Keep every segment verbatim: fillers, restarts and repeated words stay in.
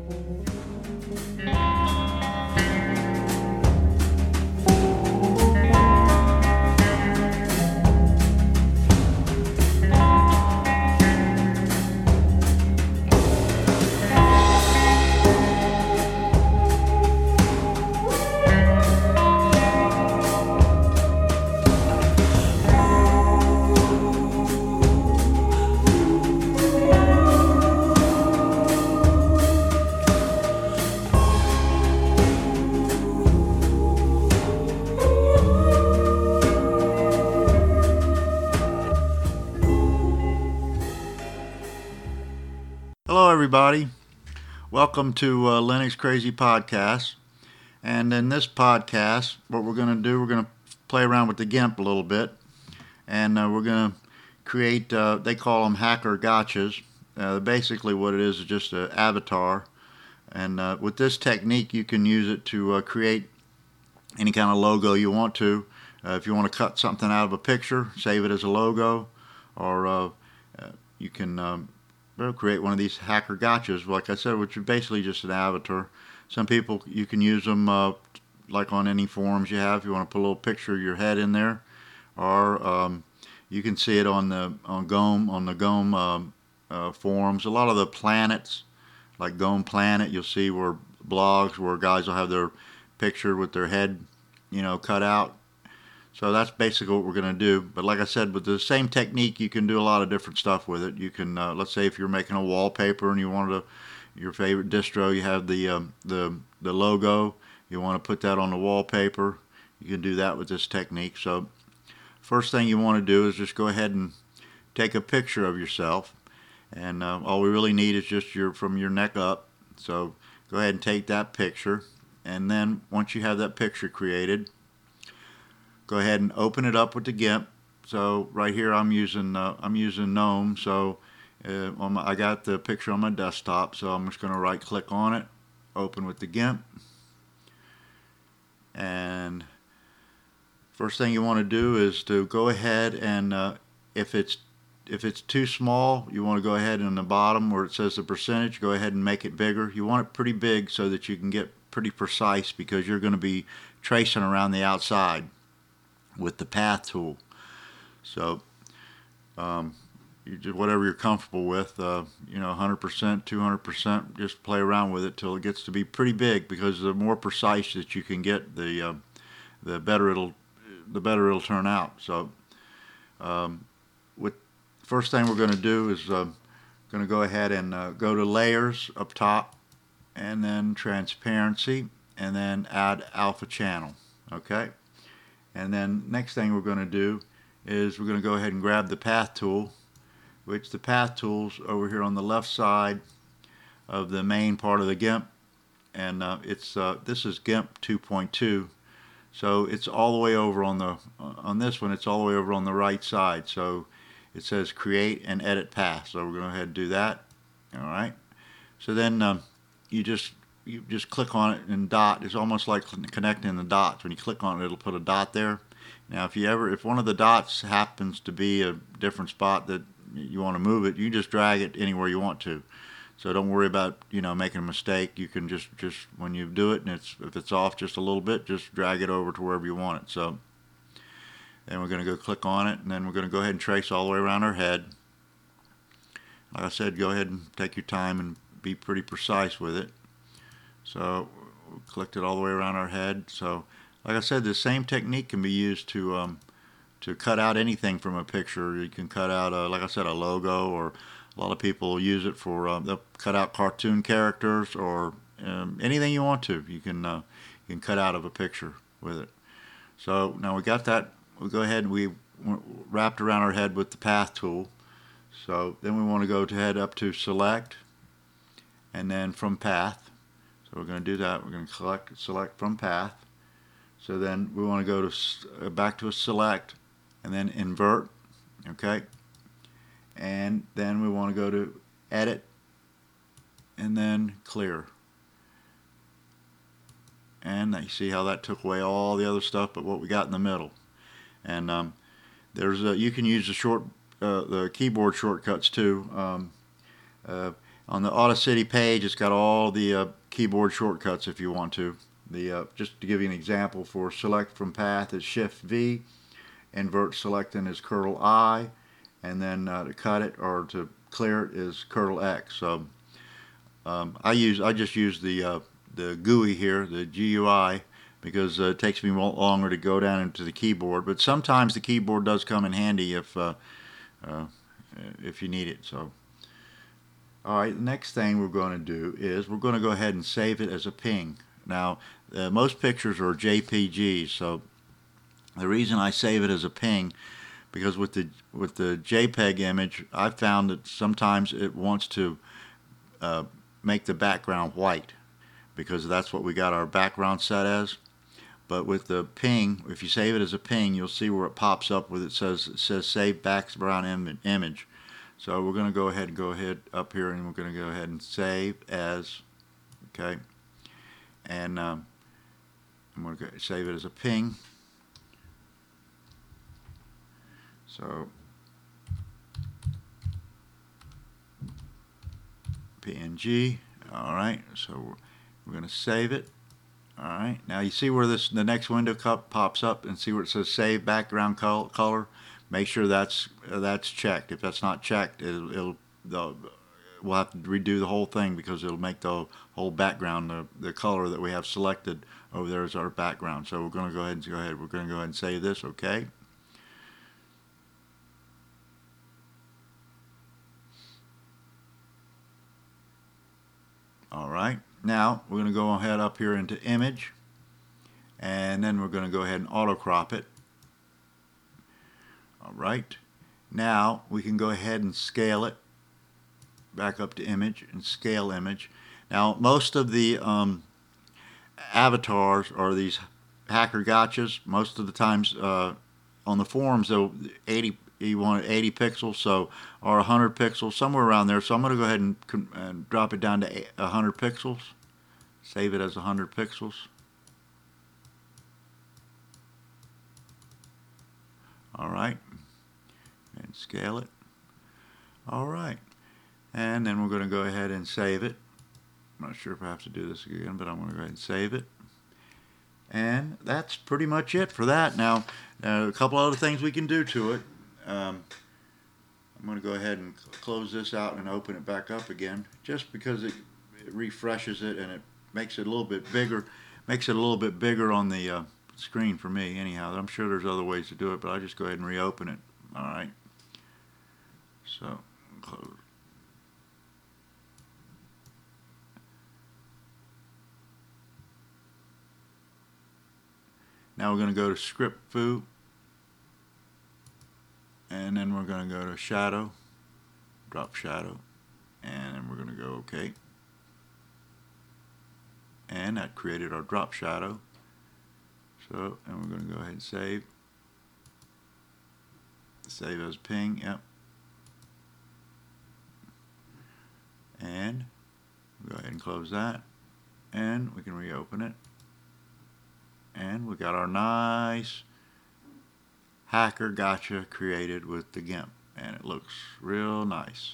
Hello, everybody. Welcome to uh, Linux Crazy Podcast. And in this podcast, what we're going to do, we're going to play around with the GIMP a little bit. And uh, we're going to create, uh, they call them hacker gotchas. Uh, basically what it is is just an avatar. And uh, with this technique, you can use it to uh, create any kind of logo you want to. Uh, if you want to cut something out of a picture, save it as a logo. Or uh, uh, you can... Um, We'll create one of these hacker gotchas, like I said, which is basically just an avatar. Some people, you can use them uh, like on any forums you have. If you want to put a little picture of your head in there, or um, you can see it on the on GOM on the GOM um, uh, forums. A lot of the planets, like GOM Planet, you'll see where blogs where guys will have their picture with their head, you know, cut out. So that's basically what we're going to do. But like I said, with the same technique, you can do a lot of different stuff with it. You can, uh, let's say, if you're making a wallpaper and you wanted to, your favorite distro, you have the um, the the logo. You want to put that on the wallpaper. You can do that with this technique. So first thing you want to do is just go ahead and take a picture of yourself. And uh, all we really need is just your from your neck up. So go ahead and take that picture. And then once you have that picture created, go ahead and open it up with the GIMP. So right here I'm using uh, I'm using GNOME. So uh, on my, I got the picture on my desktop. So I'm just going to right click on it, open with the GIMP. And first thing you want to do is to go ahead and uh, if it's if it's too small, you want to go ahead and on the bottom where it says the percentage, go ahead and make it bigger. You want it pretty big so that you can get pretty precise because you're going to be tracing around the outside with the path tool. So um, you do whatever you're comfortable with, uh, you know, one hundred percent, two hundred percent, just play around with it till it gets to be pretty big, because the more precise that you can get, the uh, the better it'll the better it'll turn out. So um, with first thing we're going to do is uh, going to go ahead and uh, go to layers up top, and then transparency, and then add alpha channel. Okay. And then next thing we're going to do is we're going to go ahead and grab the path tool, which the path tool's over here on the left side of the main part of the GIMP. And uh, it's uh, this is GIMP two point two. So it's all the way over on the on this one, it's all the way over on the right side. So it says create and edit path. So we're going to go ahead and do that. All right. So then um, you just you just click on it and dot. It's almost like connecting the dots. When you click on it, it'll put a dot there. Now if you ever if one of the dots happens to be a different spot that you want to move it, you just drag it anywhere you want to. So don't worry about, you know, making a mistake. You can just just when you do it, and it's if it's off just a little bit, just drag it over to wherever you want it. So then we're going to go click on it, and then we're going to go ahead and trace all the way around our head. Like I said, go ahead and take your time and be pretty precise with it. So we clicked it all the way around our head. So like I said, the same technique can be used to um, to cut out anything from a picture. You can cut out, a, like I said, a logo, or a lot of people use it for, uh, they'll cut out cartoon characters, or um, anything you want to. You can uh, you can cut out of a picture with it. So now we got that. We'll go ahead and we wrapped around our head with the path tool. So then we want to go to head up to select, and then from path. So we're going to do that. We're going to select, select from path. So then we want to go to uh, back to a select, and then invert. Okay. And then we want to go to edit, and then clear. And you see how that took away all the other stuff but what we got in the middle. And um, there's a, you can use the short uh, the keyboard shortcuts too. Um, uh, on the Audacity page, it's got all the uh, keyboard shortcuts if you want to. The uh, just to give you an example, for select from path is Shift V, invert selecting is Curl I, and then uh, to cut it or to clear it is Curl X. So um, I use I just use the uh, the G U I here, the G U I, because uh, it takes me longer to go down into the keyboard. But sometimes the keyboard does come in handy if uh, uh, if you need it. So. Alright, the next thing we're going to do is we're going to go ahead and save it as a ping. Now, uh, most pictures are J P Gs, so the reason I save it as a ping, because with the with the JPEG image, I've found that sometimes it wants to uh, make the background white, because that's what we got our background set as. But with the ping, if you save it as a ping, you'll see where it pops up with it says it says save background im image. So we're going to go ahead and go ahead up here, and we're going to go ahead and save as, okay, and um, I'm going to save it as a ping. So P N G. All right, so we're, we're going to save it. All right, now you see where this the next window cup pops up, and see where it says save background col color. Make sure that's uh, that's checked. If that's not checked, it'll, it'll the, we'll have to redo the whole thing, because it'll make the whole background the, the color that we have selected over there as our background. So we're going to go ahead and go ahead. We're going to go ahead and save this. Okay. All right. Now we're going to go ahead up here into image, and then we're going to go ahead and auto crop it. Alright, now we can go ahead and scale it back up to image and scale image. Now most of the um, avatars are these hacker gotchas. Most of the times uh, on the forums, they'll eighty you want eighty pixels, so or one hundred pixels, somewhere around there. So I'm going to go ahead and, and drop it down to one hundred pixels. Save it as one hundred pixels. All right, and scale it. All right, and then we're going to go ahead and save it. I'm not sure if I have to do this again, but I'm going to go ahead and save it. And that's pretty much it for that. Now, uh, a couple other things we can do to it. Um, I'm going to go ahead and close this out and open it back up again, just because it, it refreshes it and it makes it a little bit bigger. Makes it a little bit bigger on the uh, screen for me anyhow. I'm sure there's other ways to do it, but I'll just go ahead and reopen it. Alright, so close. Now we're going to go to script foo, and then we're going to go to shadow, drop shadow, and then we're going to go OK, and that created our drop shadow. So, and we're going to go ahead and save. Save as ping, yep. And go ahead and close that. And we can reopen it. And we got our nice hacker gotcha created with the GIMP. And it looks real nice.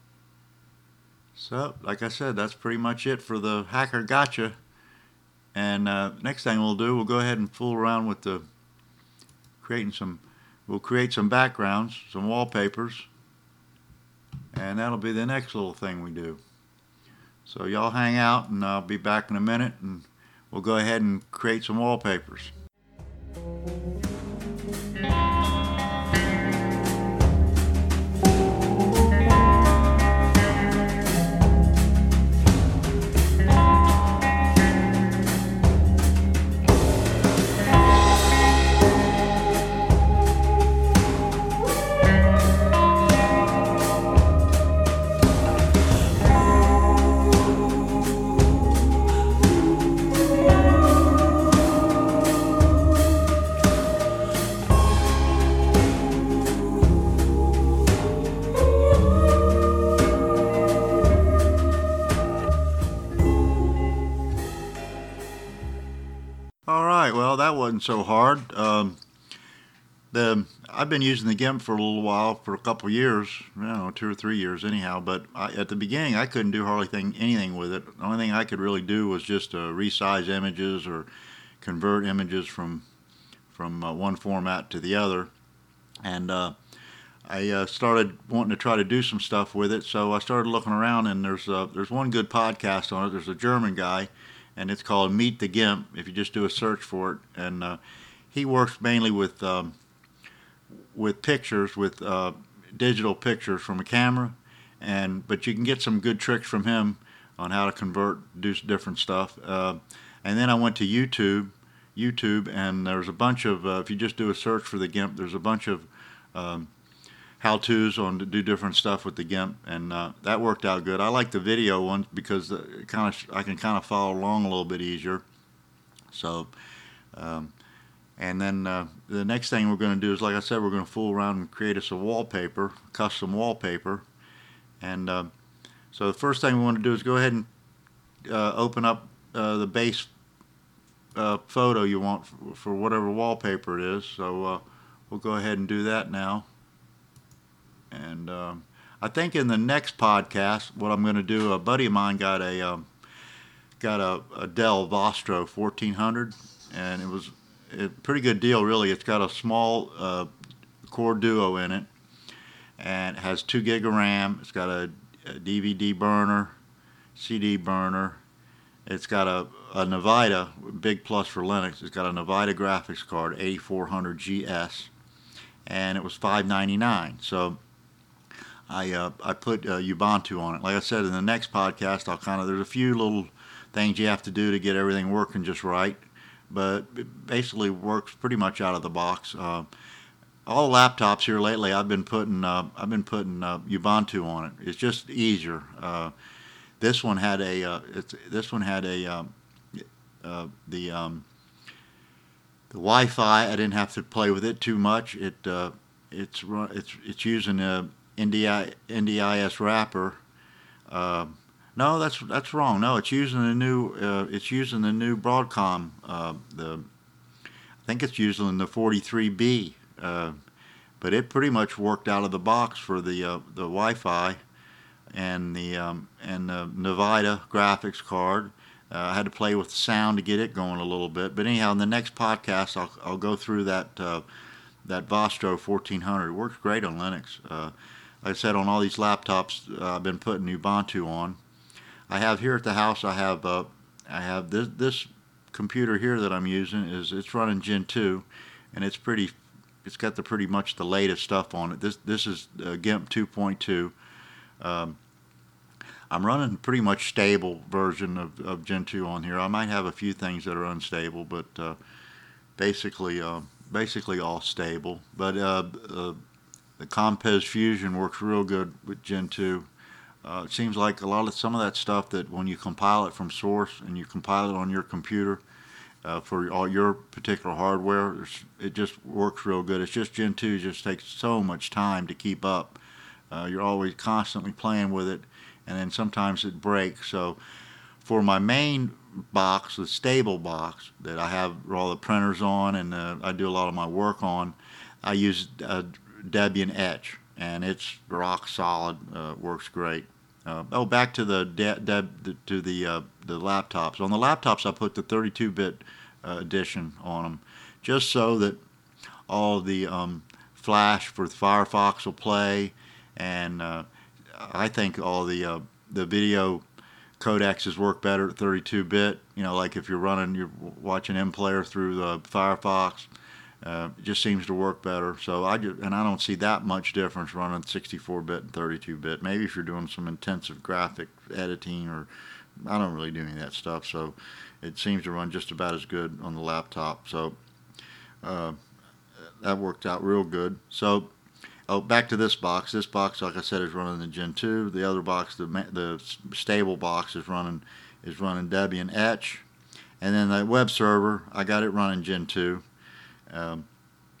So, like I said, that's pretty much it for the hacker gotcha. And uh, next thing we'll do, we'll go ahead and fool around with the creating some, we'll create some backgrounds, some wallpapers, and that'll be the next little thing we do. So y'all hang out, and I'll be back in a minute, and we'll go ahead and create some wallpapers. Alright, well that wasn't so hard. Um, the I've been using the GIMP for a little while, for a couple years, I don't know, two or three years anyhow. But I, at the beginning, I couldn't do hardly thing, anything with it. The only thing I could really do was just uh, resize images or convert images from from uh, one format to the other. And uh, I uh, started wanting to try to do some stuff with it, so I started looking around, and there's uh, there's one good podcast on it. There's a German guy, and it's called Meet the GIMP. If you just do a search for it, and uh, he works mainly with um, with pictures, with uh, digital pictures from a camera, and but you can get some good tricks from him on how to convert, do different stuff. Uh, and then I went to YouTube, YouTube, and there's a bunch of uh, if you just do a search for the GIMP, there's a bunch of um, how-tos on to do different stuff with the GIMP, and uh, that worked out good. I like the video ones because it kind of I can kind of follow along a little bit easier. So, um, and then uh, the next thing we're going to do is, like I said, we're going to fool around and create us a wallpaper, custom wallpaper. And uh, so the first thing we want to do is go ahead and uh, open up uh, the base uh, photo you want for, for whatever wallpaper it is. So uh, we'll go ahead and do that now. And um, I think in the next podcast, what I'm going to do, a buddy of mine got a um, got a, a Dell Vostro fourteen hundred, and it was a pretty good deal, really. It's got a small uh, Core Duo in it, and it has two gig of RAM. It's got a, a D V D burner, C D burner. It's got a, a Nvidia, big plus for Linux. It's got a Nvidia graphics card, eighty-four hundred G S, and it was five ninety-nine. So I uh, I put uh, Ubuntu on it. Like I said, in the next podcast, I'll kind of there's a few little things you have to do to get everything working just right, but it basically works pretty much out of the box. Uh, all laptops here lately, I've been putting uh, I've been putting uh, Ubuntu on it. It's just easier. Uh, this one had a uh, it's, this one had a um, uh, the um, the Wi-Fi. I didn't have to play with it too much. It uh, it's it's it's using a N D I S wrapper. Uh, no, that's that's wrong. No, it's using the new uh, it's using the new Broadcom. Uh, the I think it's using the forty-three B, uh, but it pretty much worked out of the box for the uh, the Wi-Fi and the um, and the Nvidia graphics card. Uh, I had to play with the sound to get it going a little bit. But anyhow, in the next podcast, I'll I'll go through that uh, that Vostro fourteen hundred. It works great on Linux. Uh, Like I said, on all these laptops, uh, I've been putting Ubuntu on. I have here at the house. I have uh, I have this this computer here that I'm using is it's running Gen two, and it's pretty. It's got the pretty much the latest stuff on it. This this is uh, GIMP two point two. Um, I'm running a pretty much stable version of, of Gen two on here. I might have a few things that are unstable, but uh, basically uh, basically all stable. But uh, uh, the Compos Fusion works real good with Gen two. Uh, it seems like a lot of some of that stuff that when you compile it from source and you compile it on your computer uh, for all your particular hardware, it just works real good. It's just Gen two just takes so much time to keep up. Uh, you're always constantly playing with it, and then sometimes it breaks. So for my main box, the stable box that I have all the printers on and uh, I do a lot of my work on, I use uh, Debian Etch, and it's rock solid. Uh, works great. Uh, oh, back to the de- de- to the uh, the laptops. On the laptops, I put the thirty-two bit uh, edition on them, just so that all the um, Flash for Firefox will play, and uh, I think all the uh, the video codecs work better at thirty-two bit. You know, like if you're running, you're watching MPlayer through the Firefox. Uh, it just seems to work better. So I just, and I don't see that much difference running sixty-four bit and thirty-two bit. Maybe if you're doing some intensive graphic editing, or I don't really do any of that stuff. So it seems to run just about as good on the laptop. So uh, that worked out real good. So oh, back to this box. This box, like I said, is running the Gen two. The other box, the the stable box, is running is running Debian Etch, and then the web server, I got it running Gen two. Um,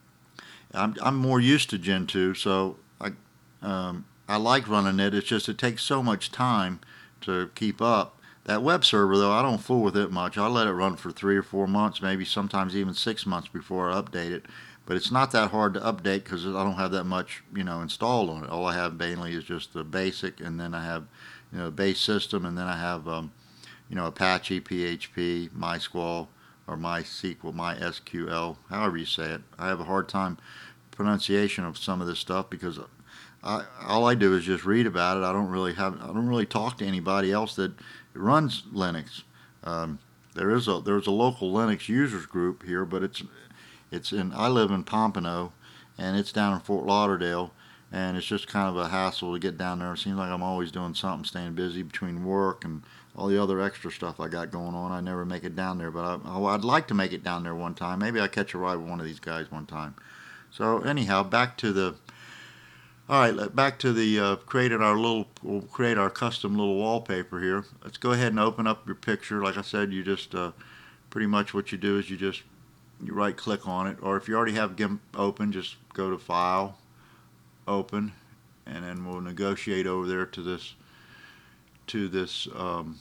I'm I'm more used to Gen two, so I um, I like running it. It's just it takes so much time to keep up. That web server, though, I don't fool with it much. I let it run for three or four months, maybe sometimes even six months before I update it. but it's not that hard to update because I don't have that much, you know, installed on it. All I have mainly is just the basic, and then I have, you know, base system, and then I have, um, you know, Apache, P H P, MySQL, or MySQL, MySQL, however you say it. I have a hard time pronunciation of some of this stuff because I, all I do is just read about it. I don't really have, I don't really talk to anybody else that runs Linux. Um, there is a there's a local Linux users group here, but it's it's in I live in Pompano, and it's down in Fort Lauderdale, and it's just kind of a hassle to get down there. It seems like I'm always doing something, staying busy between work and all the other extra stuff I got going on. I never make it down there, but I, I'd like to make it down there one time. Maybe I catch a ride with one of these guys one time. So anyhow, back to the all right, back to the uh, creating our little, we'll create our custom little wallpaper here. Let's go ahead and open up your picture. Like I said, you just uh, pretty much what you do is you just you right click on it, or if you already have GIMP open, just go to File, Open, and then we'll negotiate over there to this to this um,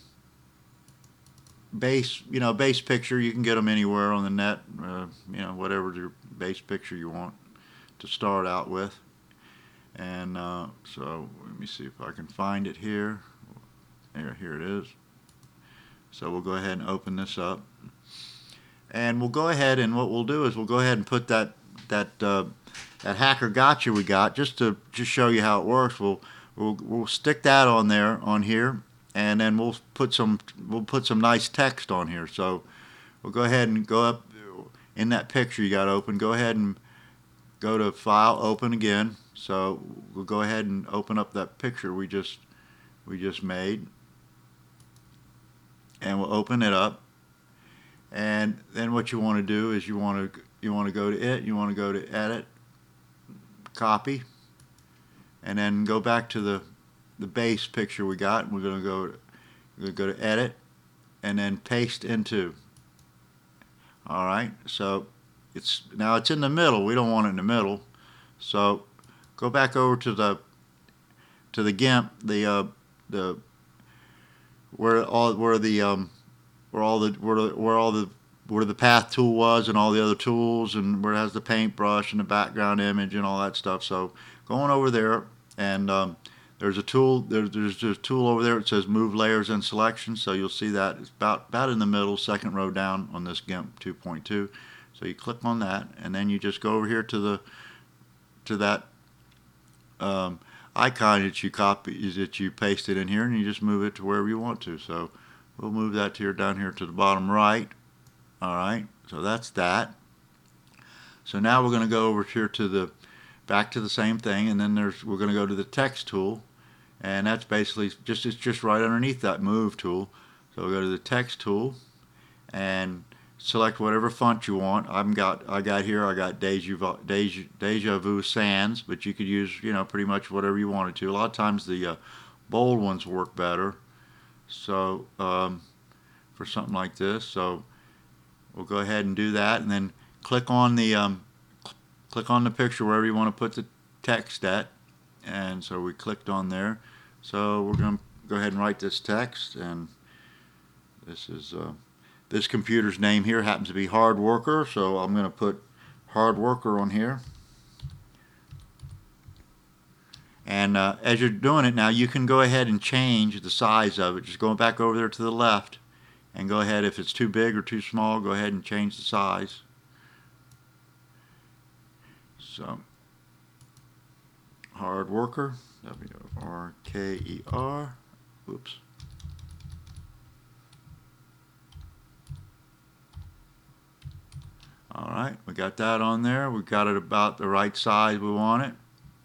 base, you know, base picture. You can get them anywhere on the net, uh, you know, whatever your base picture you want to start out with. And uh, so let me see if I can find it here. Here, here it is. So we'll go ahead and open this up, and we'll go ahead and what we'll do is we'll go ahead and put that that uh, that Hacker Gotcha we got just to just show you how it works. We'll we'll we'll stick that on there on here, and then we'll put some we'll put some nice text on here. So we'll go ahead and go up in that picture you got open. Go ahead and go to File, Open again. So we'll go ahead and open up that picture we just we just made, and we'll open it up. And then what you want to do is you want to you want to go to it, you want to go to Edit, Copy, and then go back to the the base picture we got. And we're going to go we're going to go to Edit, and then Paste Into. All right, so it's now it's in the middle. We don't want it in the middle, so go back over to the to the GIMP, the uh, the where all where the um, where all the where the, where all the where the path tool was and all the other tools, and where it has the paintbrush and the background image and all that stuff. So going over there, and um, there's a tool there, there's a tool over there. It says Move Layers and Selection. So you'll see that it's about about in the middle, second row down on this GIMP two point two. So you click on that, and then you just go over here to the to that um, icon that you copy, that you pasted in here, and you just move it to wherever you want to. So we'll move that to here, down here to the bottom right. All right, so that's that. So now we're going to go over here to the back to the same thing, and then there's we're going to go to the text tool, and that's basically just it's just right underneath that move tool. So we'll go to the text tool and select whatever font you want. I've got I got here I got Deja Vu, Deja, Deja Vu Sans, but you could use, you know, pretty much whatever you wanted to. A lot of times the uh, bold ones work better. So um, for something like this, so we'll go ahead and do that, and then click on the um, cl click on the picture wherever you want to put the text at. And so we clicked on there. So we're going to go ahead and write this text, and this is uh, this computer's name here happens to be Hard Worker, so I'm going to put Hard Worker on here. And uh, as you're doing it now, you can go ahead and change the size of it. Just going back over there to the left, and go ahead, if it's too big or too small, go ahead and change the size. So, Hard Worker, W R K E R, oops. All right, we got that on there. We got it about the right size we want it.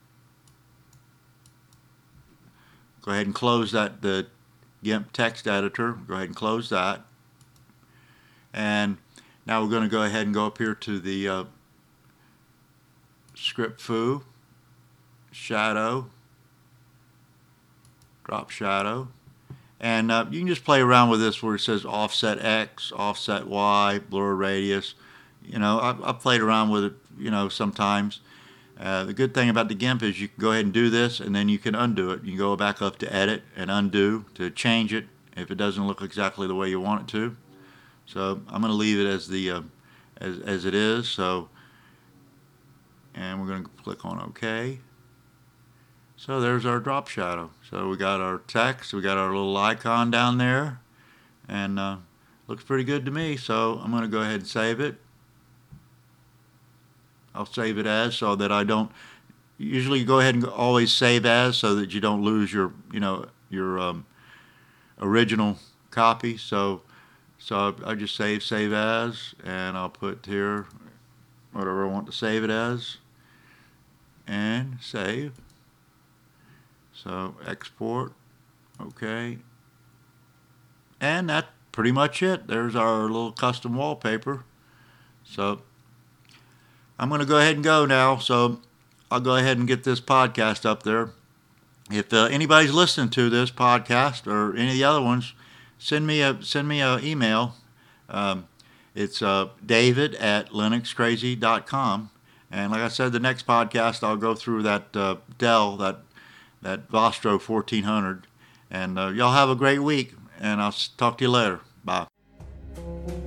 Go ahead and close that, the GIMP text editor. Go ahead and close that. And now we're going to go ahead and go up here to the uh, script foo, shadow, drop shadow. And uh, you can just play around with this where it says offset X, offset Y, blur radius. You know, I've, I've played around with it, you know, sometimes. Uh, the good thing about the GIMP is you can go ahead and do this, and then you can undo it. You can go back up to Edit and Undo to change it if it doesn't look exactly the way you want it to. So I'm going to leave it as the uh, as, as it is. So and we're going to click on OK. So there's our drop shadow. So we got our text, we got our little icon down there, and uh, looks pretty good to me. So I'm going to go ahead and save it. I'll save it as, so that I don't, usually go ahead and always save as so that you don't lose your, you know, your um, original copy. So so I just save save as, and I'll put here whatever I want to save it as, and save. So export, okay, and that's pretty much it. There's our little custom wallpaper. So I'm going to go ahead and go now. So I'll go ahead and get this podcast up there. If uh, anybody's listening to this podcast or any of the other ones, send me a send me an email. Um, it's uh, David at Linux Crazy dot com. And like I said, the next podcast I'll go through that uh, Dell, that that Vostro fourteen hundred. And uh, y'all have a great week, and I'll talk to you later. Bye.